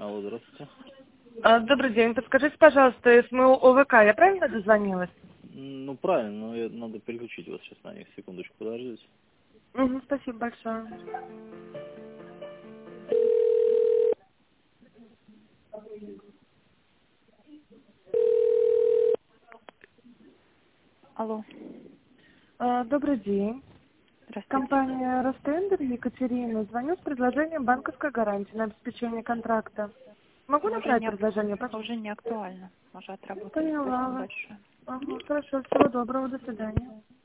Алло, здравствуйте. Добрый день. Подскажите, пожалуйста, из моего ОВК я правильно дозвонилась? Ну, правильно, но надо переключить вас сейчас на них. Секундочку, подождите. Угу, спасибо большое. Алло, Добрый день. здравствуйте. Компания Ростендер, Екатерина. Звоню с предложением банковской гарантии на обеспечение контракта. Могу направить предложение? Уже не актуально. Уже отработали. Поняла Спасибо вас. большое. Ага, хорошо. Всего доброго. До свидания.